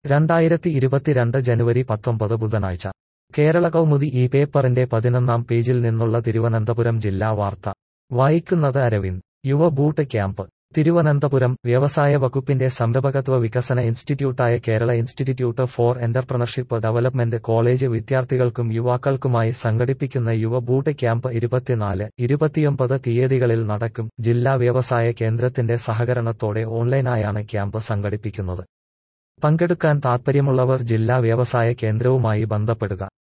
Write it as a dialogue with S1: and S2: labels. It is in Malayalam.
S1: 2022 ജനുവരി 19 ബുധനാഴ്ച കേരള കൗമുദി ഈ പേപ്പറിന്റെ 11-ാം പേജിൽ നിന്നുള്ള തിരുവനന്തപുരം ജില്ലാ വാർത്ത വായിക്കുന്നത് അരവിന്ദ്. യുവ ബൂട്ട് ക്യാമ്പ് തിരുവനന്തപുരം. വ്യവസായ വകുപ്പിന്റെ സംരംഭകത്വ വികസന ഇൻസ്റ്റിറ്റ്യൂട്ടായ Kerala Institute for Entrepreneurship Development college വിദ്യാർത്ഥികൾക്കും യുവാക്കൾക്കുമായി സംഘടിപ്പിക്കുന്ന യുവ ബൂട്ട് ക്യാമ്പ് 24, 29 തീയതികളിൽ നടക്കും. ജില്ലാ വ്യവസായ കേന്ദ്രത്തിന്റെ സഹകരണത്തോടെ ഓൺലൈനായാണ് ക്യാമ്പ് സംഘടിപ്പിക്കുന്നത്. പങ്കെടുക്കാൻ താൽപ്പര്യമുള്ളവർ ജില്ലാ വ്യവസായ കേന്ദ്രവുമായി ബന്ധപ്പെടുക.